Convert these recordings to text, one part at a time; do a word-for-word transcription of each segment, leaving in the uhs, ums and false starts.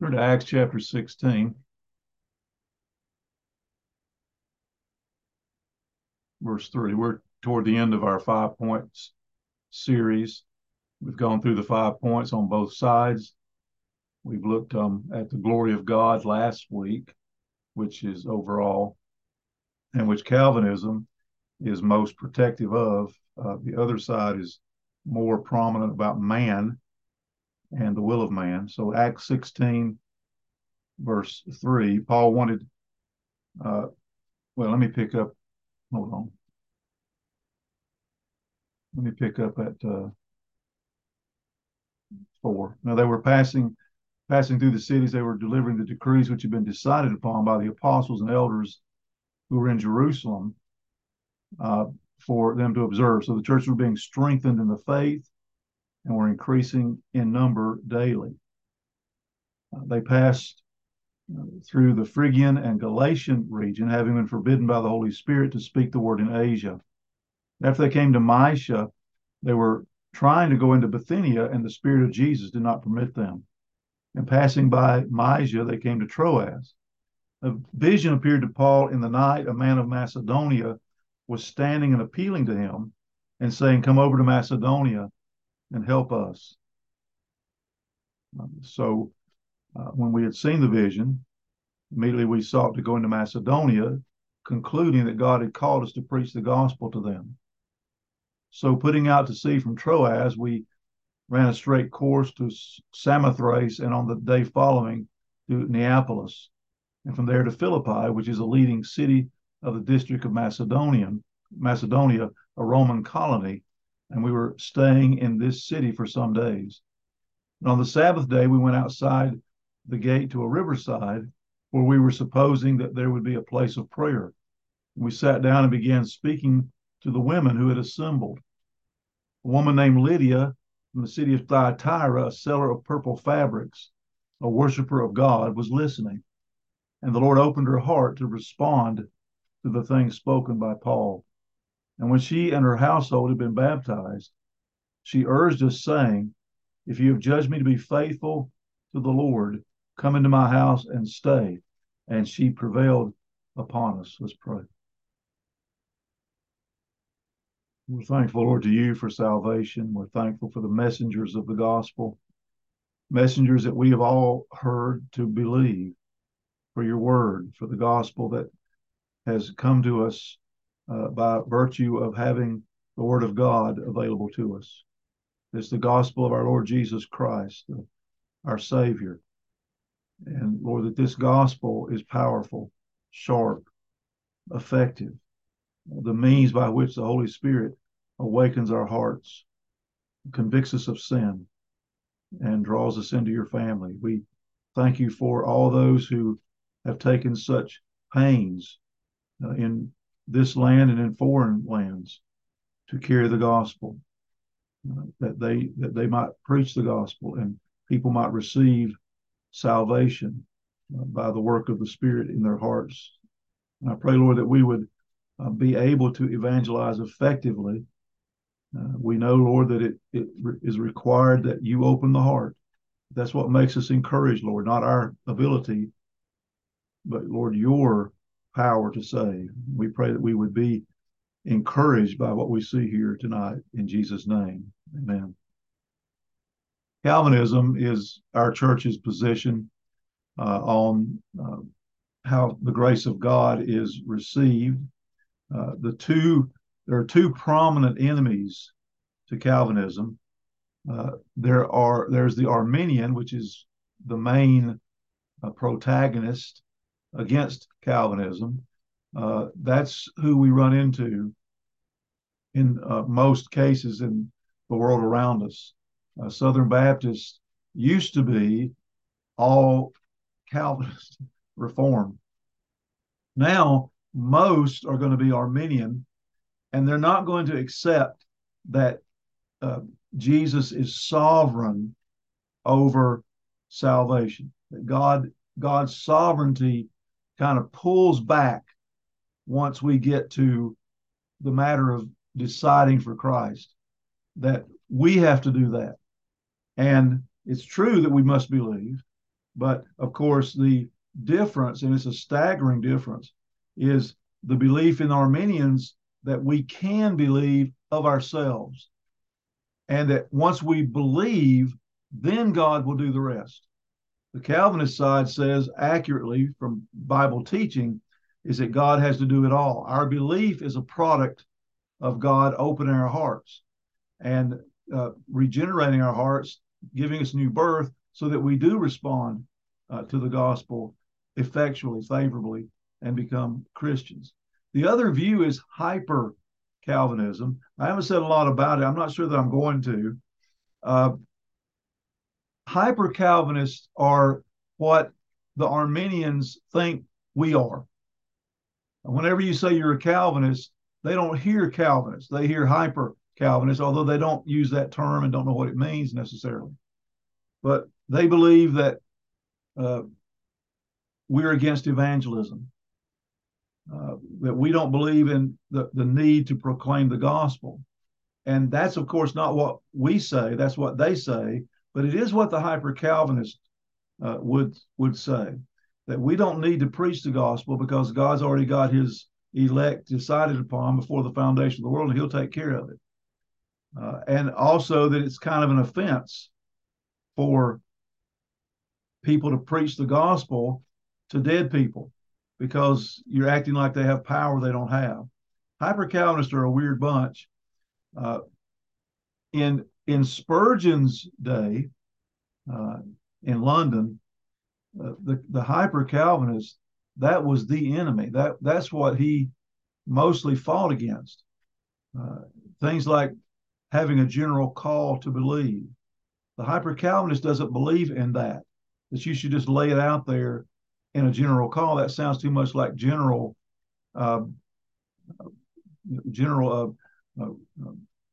Turn to Acts chapter sixteen, verse three. We're toward the end of our five points series. We've gone through the five points on both sides. We've looked um, at the glory of God last week, which is overall, and which Calvinism is most protective of. Uh, the other side is more prominent about man and the will of man. So Acts sixteen, verse three, Paul wanted, uh, well, let me pick up, hold on. Let me pick up at uh, four. Now they were passing passing through the cities. They were delivering the decrees which had been decided upon by the apostles and elders who were in Jerusalem uh, for them to observe. So the church were being strengthened in the faith and were increasing in number daily. Uh, they passed uh, through the Phrygian and Galatian region, having been forbidden by the Holy Spirit to speak the word in Asia. After they came to Mysia, they were trying to go into Bithynia, and the Spirit of Jesus did not permit them. And passing by Mysia, they came to Troas. A vision appeared to Paul in the night. A man of Macedonia was standing and appealing to him and saying, "Come over to Macedonia and help us." So uh, when we had seen the vision, immediately we sought to go into Macedonia, concluding that God had called us to preach the gospel to them. So putting out to sea from Troas, we ran a straight course to Samothrace, and on the day following to Neapolis, and from there to Philippi, which is a leading city of the district of Macedonia, Macedonia, a Roman colony, and we were staying in this city for some days. And on the Sabbath day, we went outside the gate to a riverside where we were supposing that there would be a place of prayer. We sat down and began speaking to the women who had assembled. A woman named Lydia from the city of Thyatira, a seller of purple fabrics, a worshiper of God, was listening. And the Lord opened her heart to respond to the things spoken by Paul. And when she and her household had been baptized, she urged us, saying, "If you have judged me to be faithful to the Lord, come into my house and stay." And she prevailed upon us. Let's pray. We're thankful, Lord, to you for salvation. We're thankful for the messengers of the gospel, messengers that we have all heard to believe, for your word, for the gospel that has come to us uh, by virtue of having the word of God available to us. It's the gospel of our Lord Jesus Christ, our Savior. And Lord, that this gospel is powerful, sharp, effective, the means by which the Holy Spirit awakens our hearts, convicts us of sin, and draws us into your family. We thank you for all those who have taken such pains uh, in this land and in foreign lands to carry the gospel, uh, that they that they might preach the gospel and people might receive salvation uh, by the work of the Spirit in their hearts. And I pray, Lord, that we would uh, be able to evangelize effectively. Uh, we know, Lord, that it, it re- is required that you open the heart. That's what makes us encouraged, Lord, not our ability, but, Lord, your power to save. We pray that we would be encouraged by what we see here tonight. In Jesus' name, amen. Calvinism is our church's position uh, on uh, how the grace of God is received. Uh, the two, there are two prominent enemies to Calvinism. Uh, there are there's the Arminian, which is the main uh, protagonist against Calvinism. Uh, that's who we run into in uh, most cases in the world around us. Uh, Southern Baptists used to be all Calvinist reform. Now, most are going to be Arminian, and they're not going to accept that uh, Jesus is sovereign over salvation. That God, God's sovereignty kind of pulls back once we get to the matter of deciding for Christ, that we have to do that. And it's true that we must believe, But of course, the difference, and it's a staggering difference, is the belief in Arminians that we can believe of ourselves, and that once we believe, then God will do the rest. The Calvinist side says accurately from Bible teaching is that God has to do it all. Our belief is a product of God opening our hearts and uh, regenerating our hearts, giving us new birth so that we do respond uh, to the gospel effectually, favorably, and become Christians. The other view is hyper Calvinism. I haven't said a lot about it. I'm not sure that I'm going to. Uh, hyper Calvinists are what the Arminians think we are. Whenever you say you're a Calvinist, they don't hear Calvinist. They hear hyper Calvinist, although they don't use that term and don't know what it means necessarily. But they believe that uh, we're against evangelism, uh, that we don't believe in the, the need to proclaim the gospel. And that's, of course, not what we say. That's what they say. But it is what the hyper Calvinist uh, would, would say, that we don't need to preach the gospel because God's already got his elect decided upon before the foundation of the world, and he'll take care of it. Uh, and also that it's kind of an offense for people to preach the gospel to dead people because you're acting like they have power they don't have. Hyper Calvinists are a weird bunch. Uh, in in Spurgeon's day uh, in London, uh, the the hyper Calvinist, that was the enemy. That that's what he mostly fought against. Uh, things like having a general call to believe. The hyper Calvinist doesn't believe in that. That you should just lay it out there in a general call. That sounds too much like general, uh, general uh, uh,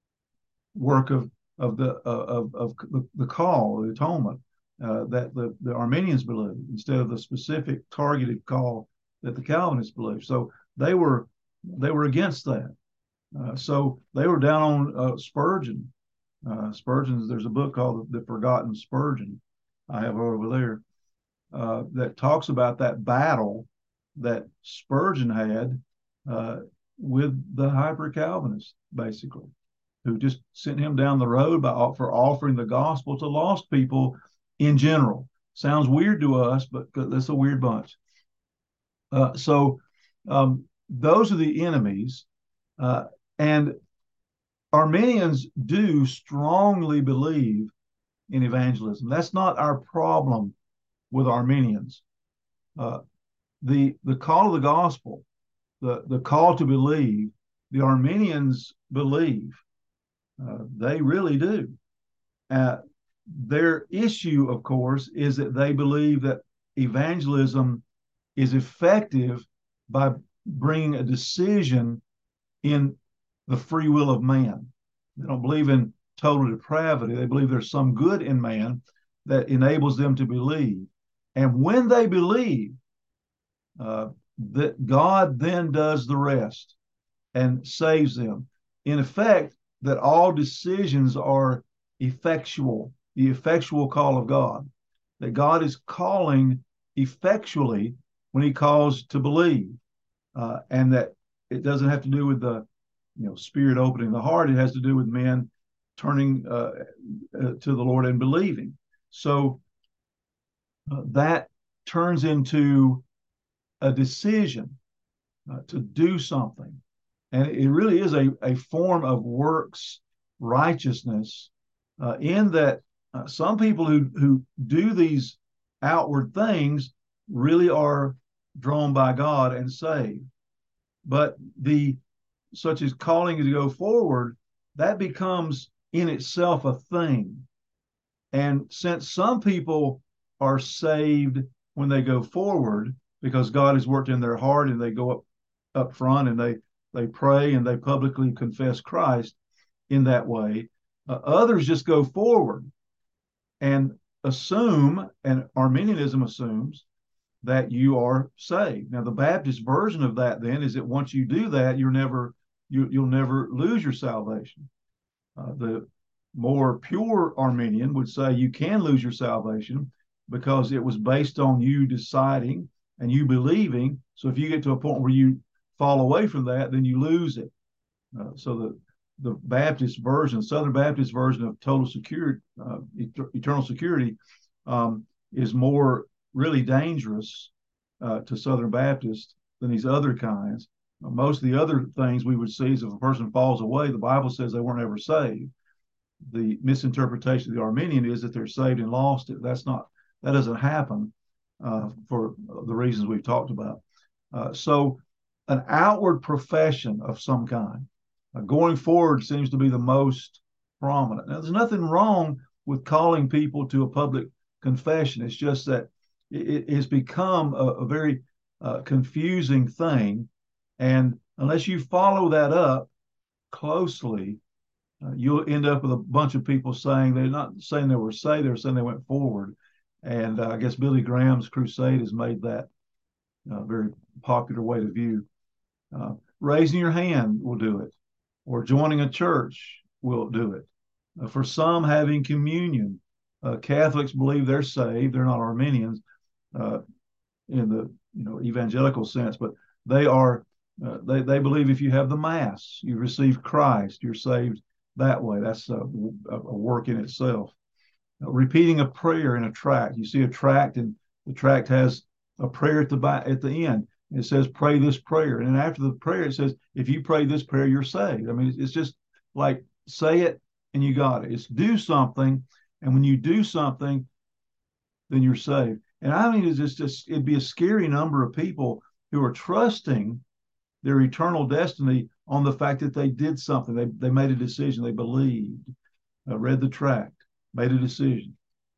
work of of the uh, of of the, the call, the atonement uh, that the the Arminians believe, instead of the specific targeted call that the Calvinists believe. So they were they were against that. Uh, so they were down on uh, Spurgeon. Uh, Spurgeon's there's a book called The Forgotten Spurgeon. I have over there uh, that talks about that battle that Spurgeon had uh, with the hyper Calvinists, basically, who just sent him down the road by for offering the gospel to lost people in general. Sounds weird to us, but that's a weird bunch. Uh, so um, those are the enemies, uh, and Arminians do strongly believe in evangelism. That's not our problem with Arminians. Uh, the the call of the gospel, the the call to believe, the Arminians believe. Uh, they really do. Uh, their issue, of course, is that they believe that evangelism is effective by bringing a decision in the free will of man. They don't believe in total depravity. They believe there's some good in man that enables them to believe. And when they believe, uh, that God then does the rest and saves them. In effect, that all decisions are effectual, the effectual call of God, that God is calling effectually when he calls to believe, uh, and that it doesn't have to do with the you know spirit opening the heart. It has to do with men turning uh, uh, to the Lord and believing. So uh, that turns into a decision uh, to do something. And it really is a, a form of works righteousness uh, in that uh, some people who, who do these outward things really are drawn by God and saved. But the such as calling to go forward, that becomes in itself a thing. And since some people are saved when they go forward because God has worked in their heart and they go up up front and they they pray and they publicly confess Christ in that way, uh, others just go forward and assume, and Arminianism assumes, that you are saved. Now, the Baptist version of that then is that once you do that, you're never you, you'll never lose your salvation. Uh, the more pure Arminian would say you can lose your salvation, because it was based on you deciding and you believing. So if you get to a point where you fall away from that, then you lose it. Uh, so the the Baptist version, Southern Baptist version of total security, uh, et- eternal security, um, is more really dangerous uh, to Southern Baptists than these other kinds. Uh, most of the other things we would see is if a person falls away, the Bible says they weren't ever saved. The misinterpretation of the Arminian is that they're saved and lost it. That's not, that doesn't happen uh, for the reasons we've talked about. Uh, so, an outward profession of some kind uh, going forward seems to be the most prominent. Now, there's nothing wrong with calling people to a public confession. It's just that it, it has become a, a very uh, confusing thing. And unless you follow that up closely, uh, you'll end up with a bunch of people saying they're not saying they were saved, they're saying they went forward. And uh, I guess Billy Graham's crusade has made that a very popular way to view. Uh, raising your hand will do it, or joining a church will do it. Uh, for some, having communion. Uh, Catholics believe they're saved. They're not Arminians uh, in the you know evangelical sense, but they are. Uh, they they believe if you have the Mass, you receive Christ, you're saved that way. That's a, a work in itself. Uh, repeating a prayer in a tract. You see a tract, and the tract has a prayer at the back, at the end. It says, pray this prayer. And then after the prayer, it says, if you pray this prayer, you're saved. I mean, it's just like say it and you got it. It's do something. And when you do something, then you're saved. And I mean, it's just, just it'd be a scary number of people who are trusting their eternal destiny on the fact that they did something. They, they made a decision. They believed, uh, read the tract, made a decision.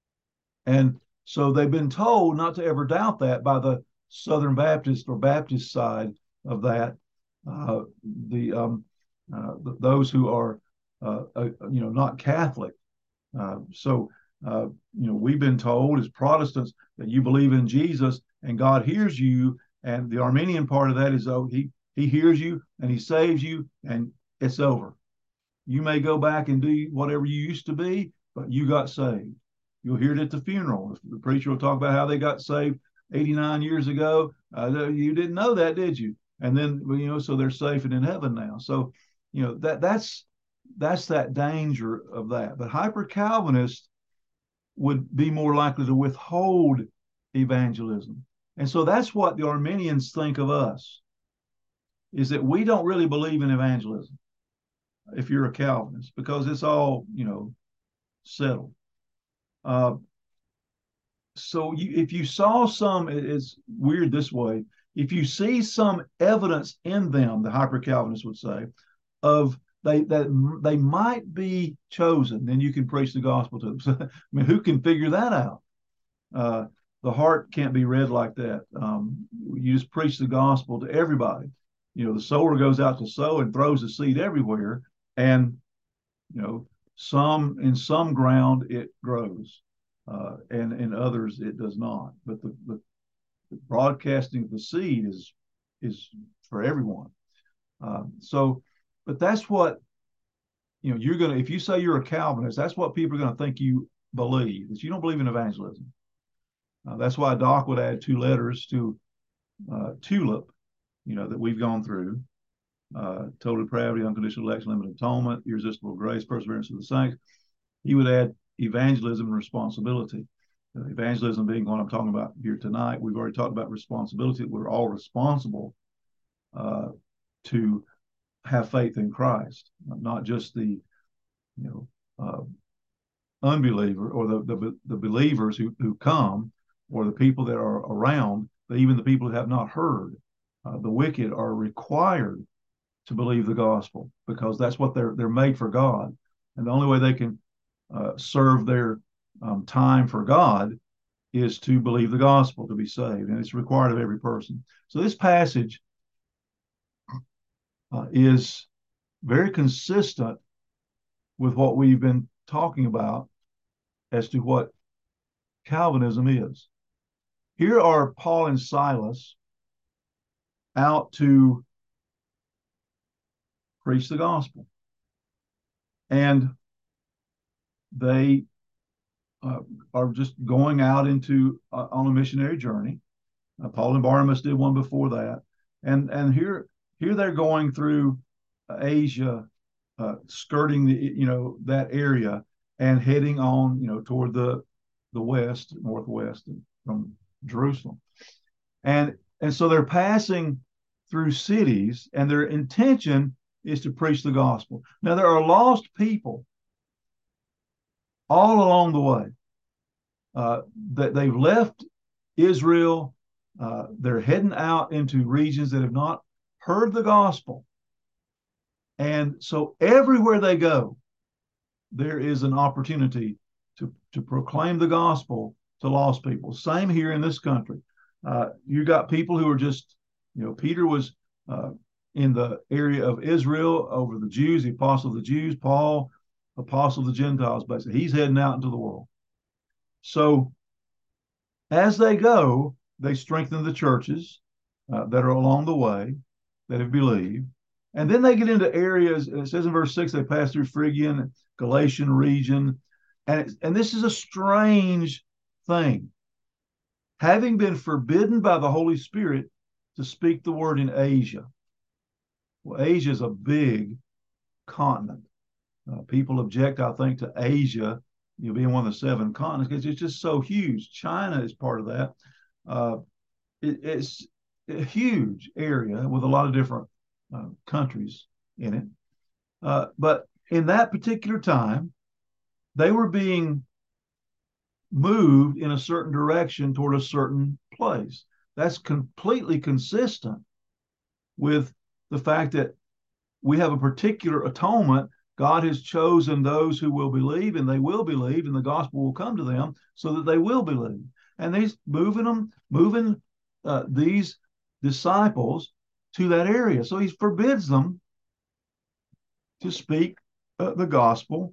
And so they've been told not to ever doubt that by the Southern Baptist or Baptist side of that. Uh, the um, uh, those who are uh, uh, you know not Catholic. Uh, so uh, you know we've been told as Protestants that you believe in Jesus and God hears you, and the Arminian part of that is oh he he hears you and he saves you and it's over. You may go back and do whatever you used to be, but you got saved. You'll hear it at the funeral. The preacher will talk about how they got saved eighty-nine years ago. Uh, you didn't know that, did you? And then, you know, so they're safe and in heaven now. So, you know, that that's that's that danger of that. But hyper Calvinists would be more likely to withhold evangelism. And so that's what the Arminians think of us, is that we don't really believe in evangelism if you're a Calvinist, because it's all, you know, settled. Uh, so you, if you saw some, it's weird this way. If you see some evidence in them, the hyper Calvinists would say, of they that they might be chosen, then you can preach the gospel to them. So, I mean, who can figure that out? Uh, the heart can't be read like that. Um, you just preach the gospel to everybody. You know, the sower goes out to sow and throws the seed everywhere, and you know, some in some ground it grows, uh, and in others it does not. But the, the, the broadcasting of the seed is is for everyone. Uh, so, but that's what you know. You're gonna if you say you're a Calvinist, that's what people are going to think you believe. That you don't believe in evangelism. Uh, that's why Doc would add two letters to uh, TULIP, you know, that we've gone through. Uh, total depravity, unconditional election, limited atonement, irresistible grace, perseverance of the saints. He would add evangelism and responsibility. Uh, evangelism being what I'm talking about here tonight. We've already talked about responsibility. We're all responsible uh, to have faith in Christ, not just the, you know, uh, unbeliever or the, the, the believers who, who come or the people that are around, but even the people who have not heard. Uh, the wicked are required to believe the gospel because that's what they're they're made for God, and the only way they can uh, serve their um, time for God is to believe the gospel to be saved, and it's required of every person. So this passage uh, is very consistent with what we've been talking about as to what Calvinism is. Here are Paul and Silas out to preach the gospel, and they uh, are just going out into uh, on a missionary journey. Uh, Paul and Barnabas did one before that, and and here here they're going through Asia, uh, skirting the you know that area and heading on you know toward the the west northwest from Jerusalem, and and so they're passing through cities, and their intention is to preach the gospel. Now there are lost people all along the way. Uh, that they've left Israel. Uh, they're heading out into regions that have not heard the gospel. And so everywhere they go, there is an opportunity to, to proclaim the gospel to lost people. Same here in this country. Uh, you got people who are just, you know, Peter was uh, in the area of Israel over the Jews, the apostle of the Jews, Paul, apostle of the Gentiles, basically. He's heading out into the world. So as they go, they strengthen the churches uh, that are along the way that have believed. And then they get into areas, it says in verse six, they pass through Phrygian, Galatian region. And, it, and this is a strange thing. Having been forbidden by the Holy Spirit to speak the word in Asia. Well, Asia is a big continent. Uh, people object, I think, to Asia, you know, being one of the seven continents, because it's just so huge. China is part of that. Uh, it, it's a huge area with a lot of different uh, countries in it. Uh, but in that particular time, they were being moved in a certain direction toward a certain place. That's completely consistent with the fact that we have a particular atonement. God has chosen those who will believe, and they will believe, and the gospel will come to them so that they will believe. And he's moving them, moving uh, these disciples to that area. So he forbids them to speak uh, the gospel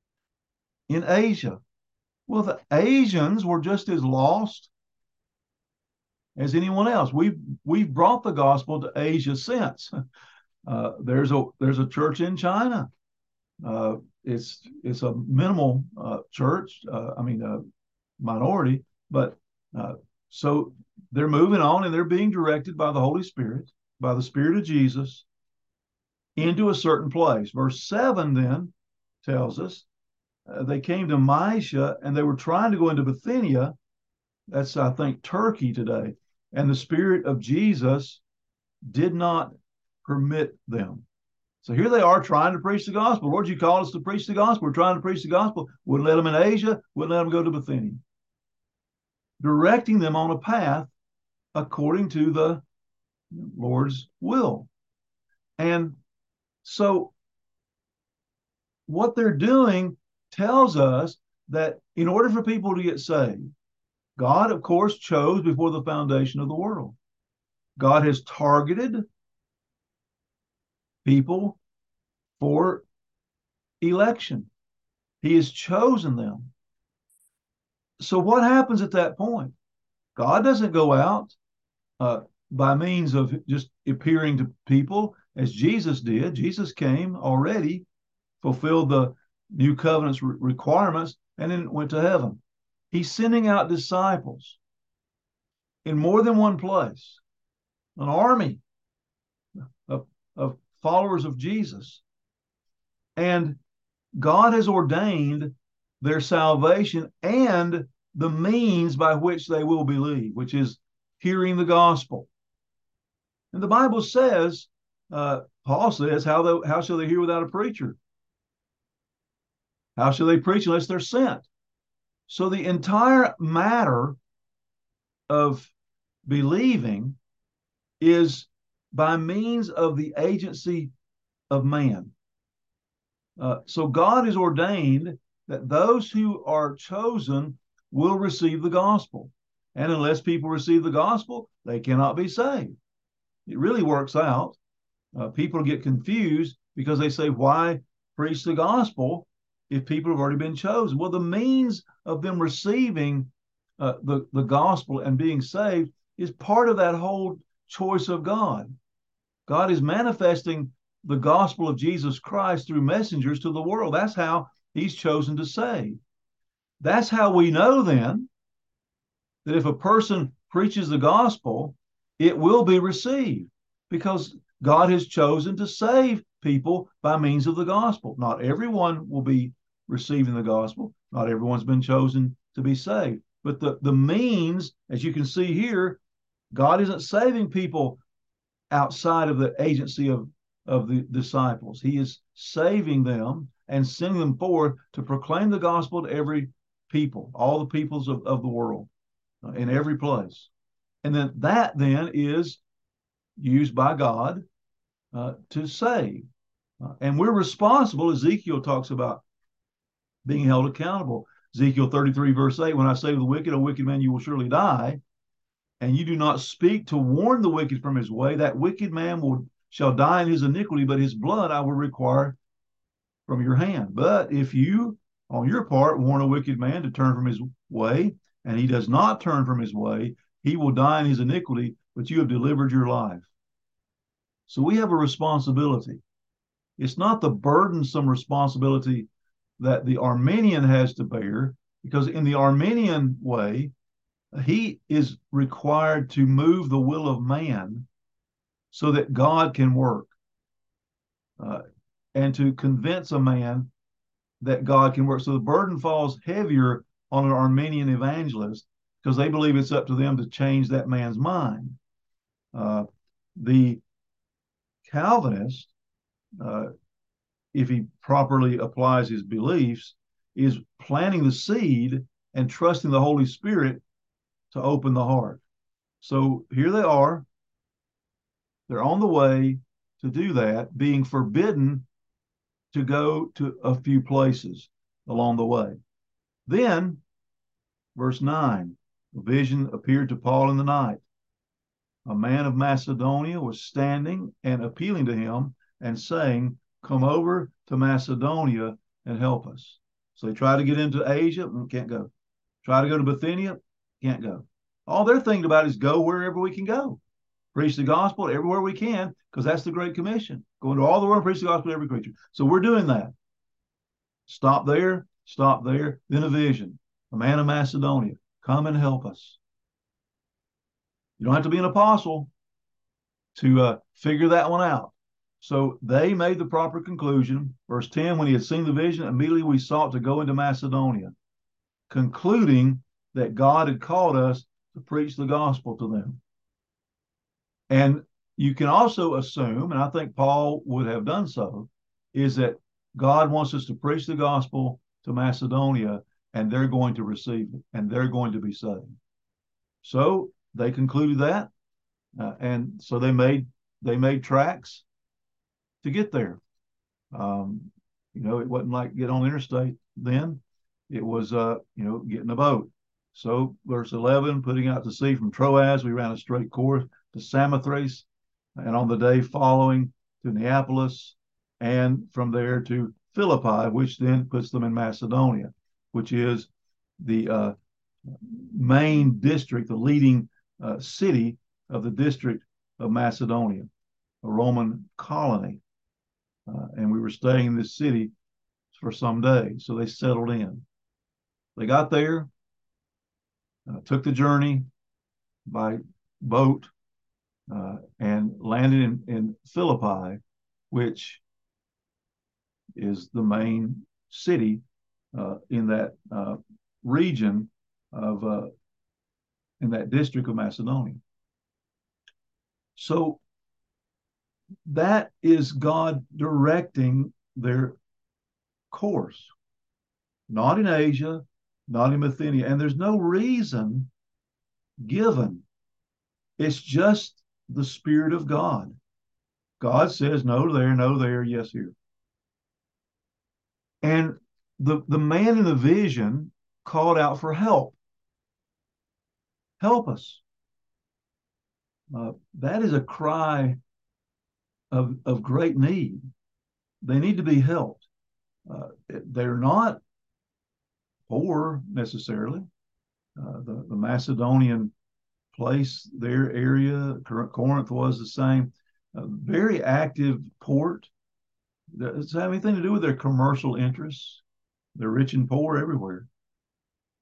in Asia. Well, the Asians were just as lost as anyone else. We've we've brought the gospel to Asia since. Uh, there's a there's a church in China. Uh, it's it's a minimal uh, church. Uh, I mean, a minority, but uh, so they're moving on and they're being directed by the Holy Spirit, by the Spirit of Jesus, into a certain place. Verse seven then tells us uh, they came to Mysia and they were trying to go into Bithynia. That's, I think, Turkey today. And the Spirit of Jesus did not permit them. So here they are trying to preach the gospel. Lord, you called us to preach the gospel. We're trying to preach the gospel. Wouldn't let them in Asia, wouldn't let them go to Bithynia. Directing them on a path according to the Lord's will. And so what they're doing tells us that in order for people to get saved, God, of course, chose before the foundation of the world. God has targeted people for election. He has chosen them. So what happens at that point? God doesn't go out uh, by means of just appearing to people as Jesus did. Jesus came already, fulfilled the new covenant's re- requirements, and then went to heaven. He's sending out disciples in more than one place, an army of, of followers of Jesus. And God has ordained their salvation and the means by which they will believe, which is hearing the gospel. And the Bible says, uh, Paul says, how, they, how shall they hear without a preacher? How shall they preach unless they're sent? So the entire matter of believing is by means of the agency of man. Uh, so God has ordained that those who are chosen will receive the gospel. And unless people receive the gospel, they cannot be saved. It really works out. Uh, people get confused because they say, why preach the gospel if people have already been chosen? Well, the means of them receiving uh, the, the gospel and being saved is part of that whole choice of God. God is manifesting the gospel of Jesus Christ through messengers to the world. That's how he's chosen to save. that's how we know then that if a person preaches the gospel, it will be received, because God has chosen to save people by means of the gospel. Not everyone will be receiving the gospel. Not everyone's been chosen to be saved. But the, the means, as you can see here, God isn't saving people outside of the agency of, of the disciples. He is saving them and sending them forth to proclaim the gospel to every people, all the peoples of, of the world, uh, in every place. And then that then is used by God uh, to save. Uh, and we're responsible. Ezekiel talks about being held accountable. Ezekiel thirty-three, verse eight, when I say to the wicked, O wicked man, you will surely die, and you do not speak to warn the wicked from his way, that wicked man will shall die in his iniquity, but his blood I will require from your hand. But if you, on your part, warn a wicked man to turn from his way, and he does not turn from his way, he will die in his iniquity, but you have delivered your life. So we have a responsibility. It's not the burdensome responsibility that the Arminian has to bear, because in the Arminian way, he is required to move the will of man so that God can work, uh, and to convince a man that God can work. So the burden falls heavier on an Arminian evangelist because they believe it's up to them to change that man's mind. Uh, the Calvinist, uh, if he properly applies his beliefs, is planting the seed and trusting the Holy Spirit to open the heart. So here they are. They're on the way to do that, being forbidden to go to a few places along the way. Then, verse nine, a vision appeared to Paul in the night. A man of Macedonia was standing and appealing to him and saying, come over to Macedonia and help us. So they try to get into Asia, can't go. Try to go to Bithynia, can't go. All they're thinking about is go wherever we can go. Preach the gospel everywhere we can, because that's the Great Commission. Go into all the world and preach the gospel to every creature. So we're doing that. Stop there, stop there. Then a vision. A man of Macedonia, come and help us. You don't have to be an apostle to uh, figure that one out. So they made the proper conclusion. Verse ten, when he had seen the vision, immediately we sought to go into Macedonia, concluding that God had called us to preach the gospel to them. And you can also assume, and I think Paul would have done so, is that God wants us to preach the gospel to Macedonia, and they're going to receive it, and they're going to be saved. So they concluded that, uh, and so they made they made tracks to get there. Um, you know, it wasn't like get on the interstate then. It was, uh, you know, getting a boat. So verse eleven, putting out to sea from Troas, we ran a straight course to Samothrace, and on the day following to Neapolis, and from there to Philippi, which then puts them in Macedonia, which is the uh, main district, the leading uh, city of the district of Macedonia, a Roman colony. Uh, and we were staying in this city for some days, so they settled in. They got there, uh, took the journey by boat, uh, and landed in, in Philippi, which is the main city uh, in that uh, region of uh, in that district of Macedonia. So that is God directing their course, not in Asia, not in Bithynia, and there's no reason given. It's just the Spirit of God. God says no there, no there, yes here. And the, the man in the vision called out for help. Help us. Uh, that is a cry of, of great need. They need to be helped. Uh, they're not poor necessarily. Uh, the, the Macedonian place, their area, Corinth was the same. A very active port. Does it have anything to do with their commercial interests? They're rich and poor everywhere.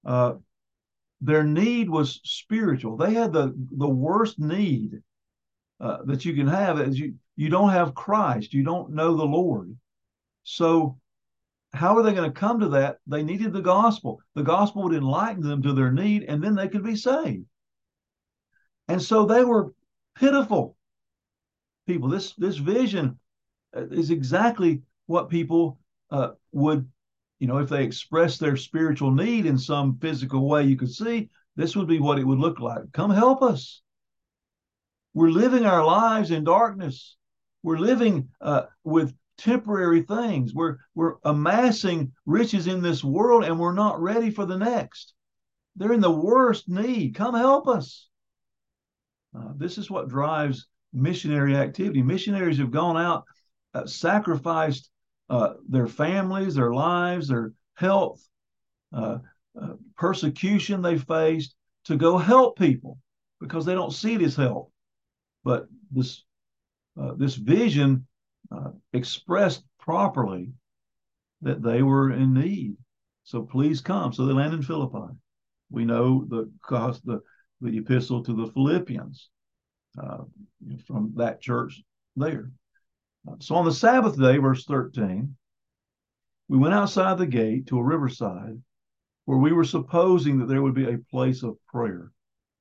Uh, their need was spiritual. They had the, the worst need uh, that you can have is you, you don't have Christ. You don't know the Lord. So how are they going to come to that? They needed the gospel. The gospel would enlighten them to their need, and then they could be saved. And so they were pitiful people. This this vision is exactly what people uh, would, you know, if they express their spiritual need in some physical way, you could see this would be what it would look like. Come help us. We're living our lives in darkness. We're living uh, with temporary things. We're we're amassing riches in this world, and we're not ready for the next. They're in the worst need. Come help us. Uh, this is what drives missionary activity. Missionaries have gone out, uh, sacrificed uh, their families, their lives, their health, uh, uh, persecution they faced to go help people because they don't see it as help. But this uh, this vision uh, expressed properly that they were in need. So please come. So they land in Philippi. We know the the the epistle to the Philippians uh, from that church there. So on the Sabbath day, verse thirteen, we went outside the gate to a riverside where we were supposing that there would be a place of prayer.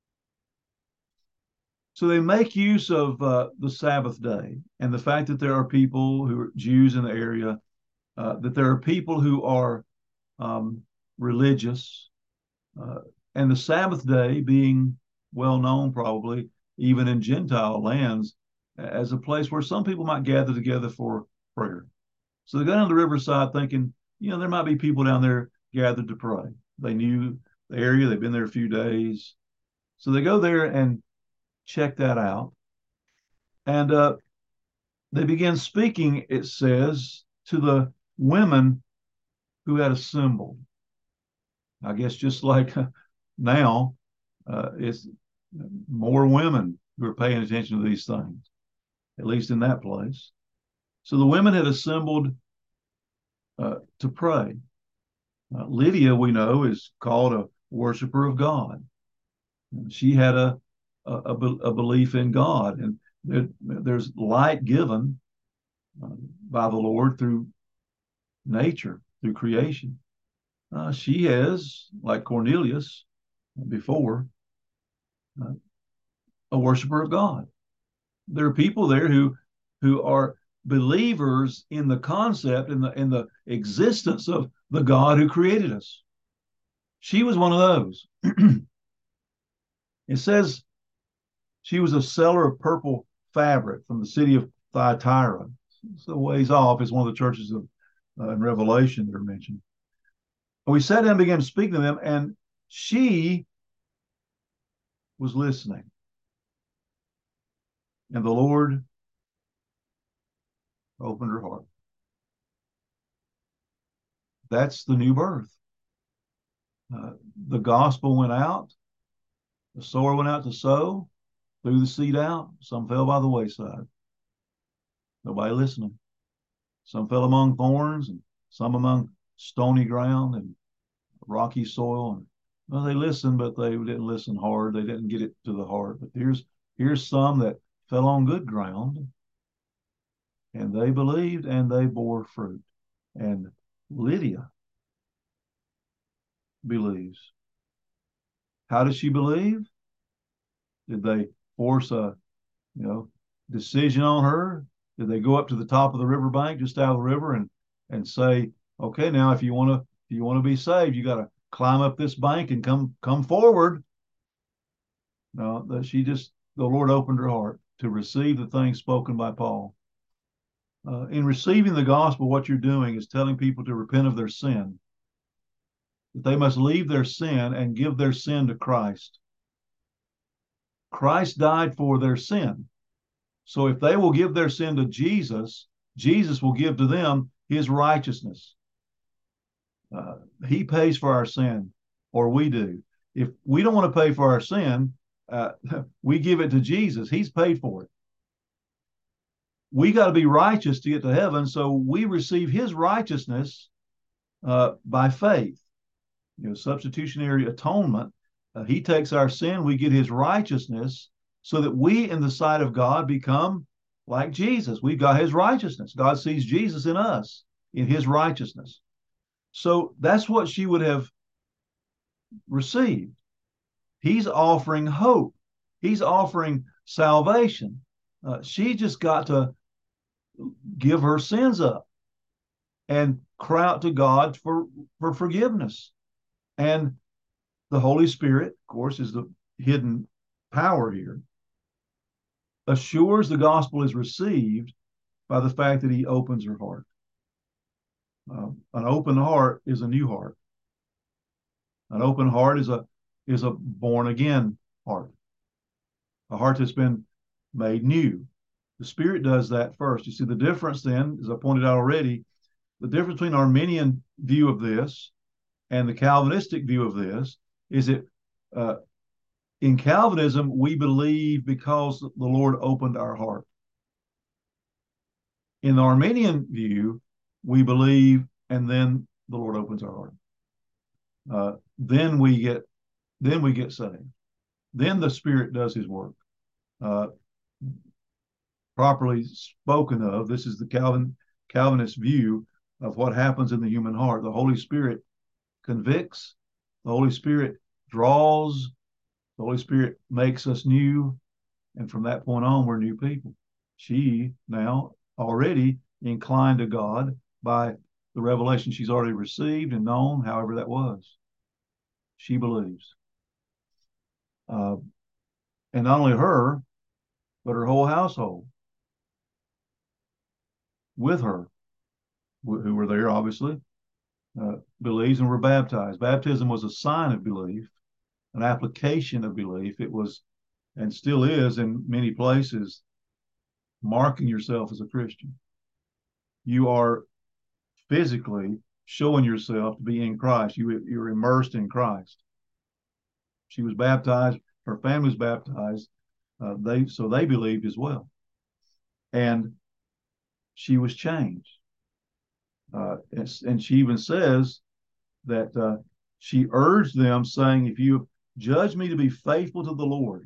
So they make use of uh, the Sabbath day and the fact that there are people who are Jews in the area, uh, that there are people who are um, religious, uh, and the Sabbath day being well known probably even in Gentile lands as a place where some people might gather together for prayer. So they go down to the riverside thinking, you know, there might be people down there gathered to pray. They knew the area, they've been there a few days. So they go there and check that out. And uh, they begin speaking, it says, to the women who had assembled. I guess just like now, uh, it's more women who are paying attention to these things, at least in that place. So the women had assembled uh, to pray. Uh, Lydia, we know, is called a worshiper of God. She had a, a, a belief in God, and there, there's light given uh, by the Lord through nature, through creation. Uh, she has, like Cornelius before, uh, a worshiper of God. There are people there who who are believers in the concept in the in the existence of the God who created us. She was one of those. It says she was a seller of purple fabric from the city of Thyatira. So ways off is one of the churches of uh, in Revelation that are mentioned. And we sat down and began to speak to them, and she was listening. And the Lord opened her heart. That's the new birth. Uh, the gospel went out. The sower went out to sow, threw the seed out. Some fell by the wayside. Nobody listening. Some fell among thorns, and some among stony ground and rocky soil. And well, they listened, but they didn't listen hard. They didn't get it to the heart. But here's here's some that fell on good ground, and they believed, and they bore fruit. And Lydia believes. How does she believe? Did they force a, you know, decision on her? Did they go up to the top of the riverbank, just out of the river, and and say, okay, now if you want to if you want to be saved, you got to climb up this bank and come come forward? No, that she just the Lord opened her heart to receive the things spoken by Paul. Uh, in receiving the gospel, what you're doing is telling people to repent of their sin, that they must leave their sin and give their sin to Christ. Christ died for their sin. So if they will give their sin to Jesus, Jesus will give to them his righteousness. Uh, he pays for our sin, or we do. If we don't want to pay for our sin, uh, we give it to Jesus. He's paid for it. We got to be righteous to get to heaven, so we receive his righteousness uh, by faith. you know, substitutionary atonement. Uh, he takes our sin, we get his righteousness, so that we, in the sight of God, become like Jesus. We've got his righteousness. God sees Jesus in us, in his righteousness. So that's what she would have received. He's offering hope. He's offering salvation. Uh, she just got to give her sins up and cry out to God for, for forgiveness. And the Holy Spirit, of course, is the hidden power here, assures the gospel is received by the fact that he opens her heart. Uh, an open heart is a new heart. An open heart is a is a born again heart, a heart that's been made new. The Spirit does that first. You see the difference then, as I pointed out already, the difference between Arminian view of this and the Calvinistic view of this is that uh, in Calvinism, we believe because the Lord opened our heart. In the Arminian view, we believe and then the Lord opens our heart. Uh, then we get then we get saved. Then the Spirit does his work. Uh, properly spoken of, this is the Calvin Calvinist view of what happens in the human heart. The Holy Spirit convicts, the Holy Spirit draws, the Holy Spirit makes us new, and from that point on, we're new people. She now already inclined to God by the revelation she's already received and known, however that was. She believes. Uh, and not only her, but her whole household with her, who were there, obviously, uh, believes and were baptized. Baptism was a sign of belief, an application of belief. It was, and still is in many places, marking yourself as a Christian. You are physically showing yourself to be in Christ. You, you're immersed in Christ. She was baptized. Her family was baptized. Uh, they so they believed as well, and she was changed. Uh, and, and she even says that uh, she urged them, saying, "If you judge me to be faithful to the Lord,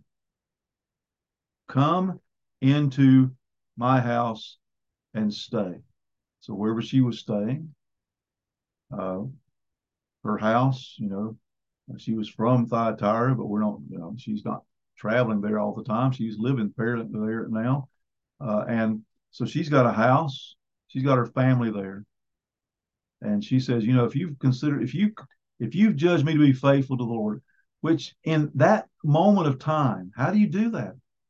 come into my house and stay." So wherever she was staying, uh, her house, you know, she was from Thyatira, but we're not, you know, she's not traveling there all the time. She's living there now. Uh, and so she's got a house, she's got her family there. And she says, you know, if you've considered, if you, if you've judged me to be faithful to the Lord, which in that moment of time, how do you do that?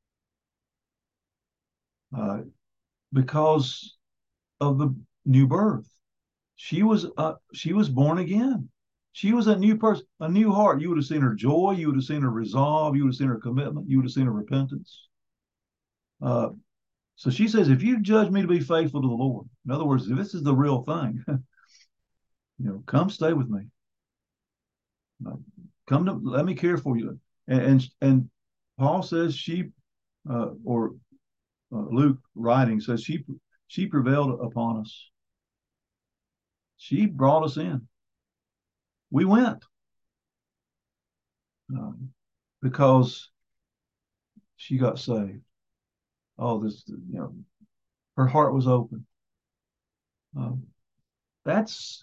Uh, because of the new birth. She was, uh, she was born again. She was a new person, a new heart. You would have seen her joy. You would have seen her resolve. You would have seen her commitment. You would have seen her repentance. Uh, so she says, if you judge me to be faithful to the Lord, in other words, if this is the real thing, you know, come stay with me. Uh, come to, let me care for you. And and, and Paul says she, uh, or uh, Luke writing says she she prevailed upon us. She brought us in. We went um, because she got saved. Oh, this, you know, her heart was open. Um, that's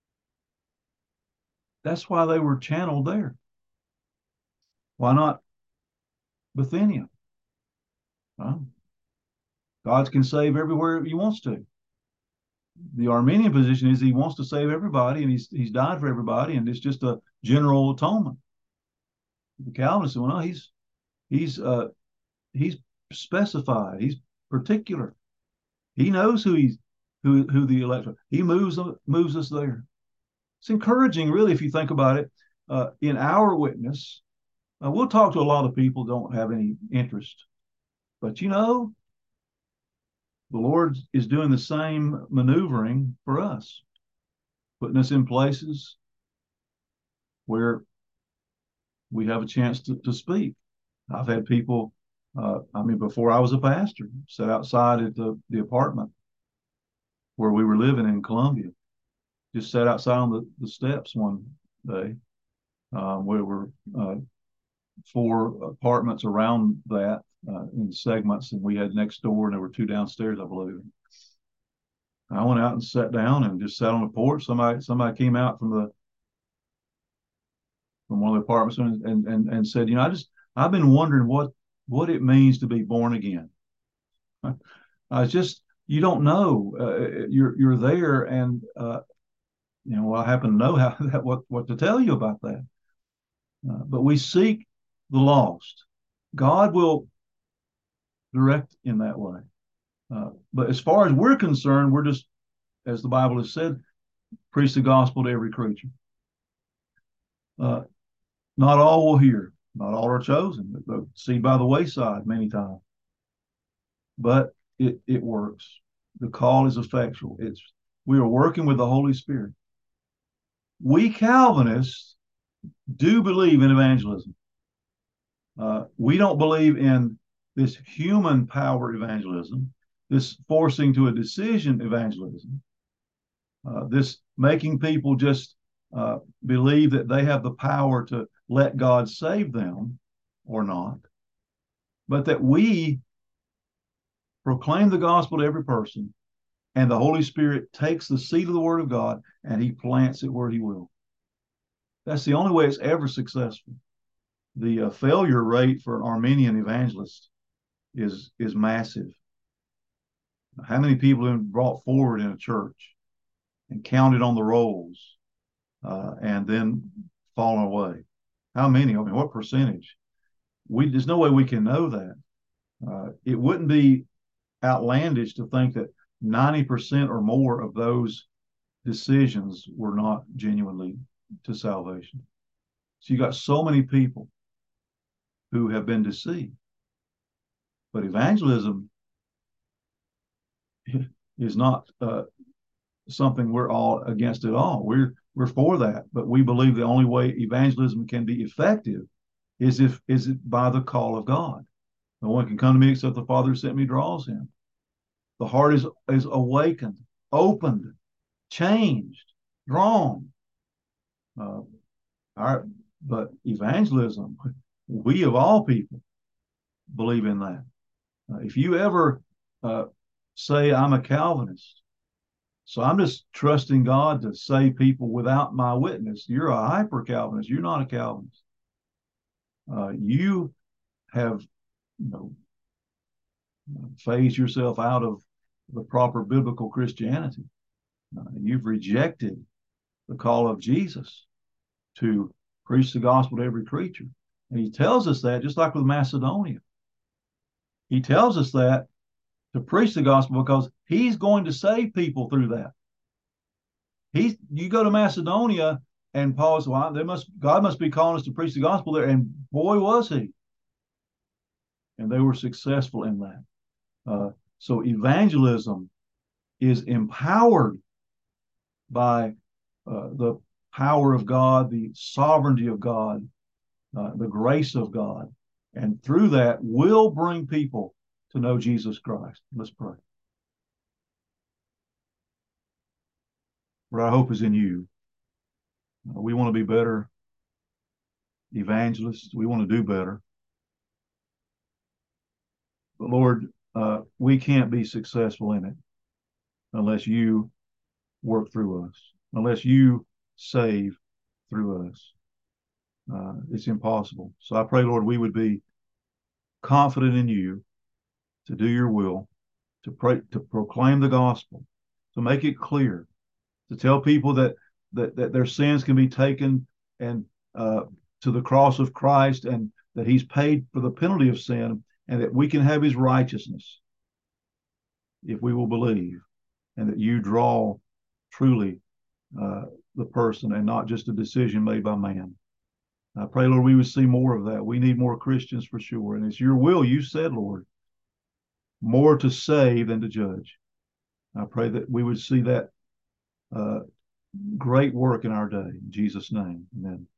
that's why they were channeled there. Why not Bithynia? Huh? God can save everywhere he wants to. The Armenian position is he wants to save everybody, and he's he's died for everybody, and it's just a general atonement. The Calvinists said, well, no, he's he's uh, he's specified. He's particular. He knows who he's who who the elect are. He moves moves us there. It's encouraging, really, if you think about it. Uh, in our witness, uh, we'll talk to a lot of people who don't have any interest, but you know, the Lord is doing the same maneuvering for us, putting us in places where we have a chance to, to speak. I've had people, uh, I mean, before I was a pastor, sat outside at the, the apartment where we were living in Columbia, just sat outside on the, the steps one day Uh, we were uh, four apartments around that uh, in segments, and we had next door, and there were two downstairs, I believe. I went out and sat down and just sat on the porch. Somebody somebody came out from the from one of the apartments and and and, and said, you know, I just I've been wondering what what it means to be born again. I was just you don't know. Uh, you're you're there, and uh, you know, well, I happen to know how that what what to tell you about that. Uh, but we seek the lost. God will direct in that way. Uh, but as far as we're concerned, we're just, as the Bible has said, preach the gospel to every creature. Uh, not all will hear. Not all are chosen. They're seed by the wayside many times. But it, it works. The call is effectual. It's we are working with the Holy Spirit. We Calvinists do believe in evangelism. Uh, we don't believe in this human power evangelism, this forcing to a decision evangelism, uh, this making people just uh, believe that they have the power to let God save them or not, but that we proclaim the gospel to every person, and the Holy Spirit takes the seed of the Word of God and He plants it where He will. That's the only way it's ever successful. The uh, failure rate for an Arminian evangelist is is massive. How many people have been brought forward in a church and counted on the rolls uh, and then fallen away? How many? I mean, what percentage? We there's no way we can know that. Uh, it wouldn't be outlandish to think that ninety percent or more of those decisions were not genuinely to salvation. So you got so many people who have been deceived. But evangelism is not uh, something we're all against at all. We're we're for that, but we believe the only way evangelism can be effective is if is it by the call of God. No one can come to me except the Father who sent me draws him. The heart is is awakened, opened, changed, drawn. Uh, our, but evangelism, we of all people believe in that. Uh, if you ever uh, say I'm a Calvinist, so I'm just trusting God to save people without my witness, you're a hyper Calvinist. You're not a Calvinist. Uh, you have, you know, phased yourself out of the proper biblical Christianity. Uh, you've rejected the call of Jesus to preach the gospel to every creature. And he tells us that, just like with Macedonia. He tells us that to preach the gospel because he's going to save people through that. He's you go to Macedonia and Paul says, well, they must God must be calling us to preach the gospel there. And boy, was he. And they were successful in that. Uh, so evangelism is empowered by uh, the power of God, the sovereignty of God, uh, the grace of God. And through that will bring people to know Jesus Christ. Let's pray. What I hope is in you. Uh, we want to be better evangelists. We want to do better. But Lord, uh, we can't be successful in it unless you work through us, unless you save through us. Uh, it's impossible. So I pray, Lord, we would be confident in you to do your will, to pray, to proclaim the gospel, to make it clear, to tell people that that, that their sins can be taken and uh, to the cross of Christ, and that he's paid for the penalty of sin, and that we can have his righteousness if we will believe, and that you draw truly uh, the person and not just a decision made by man. I pray, Lord, we would see more of that. We need more Christians for sure. And it's your will, you said, Lord, more to save than to judge. I pray that we would see that uh, great work in our day. In Jesus' name, amen.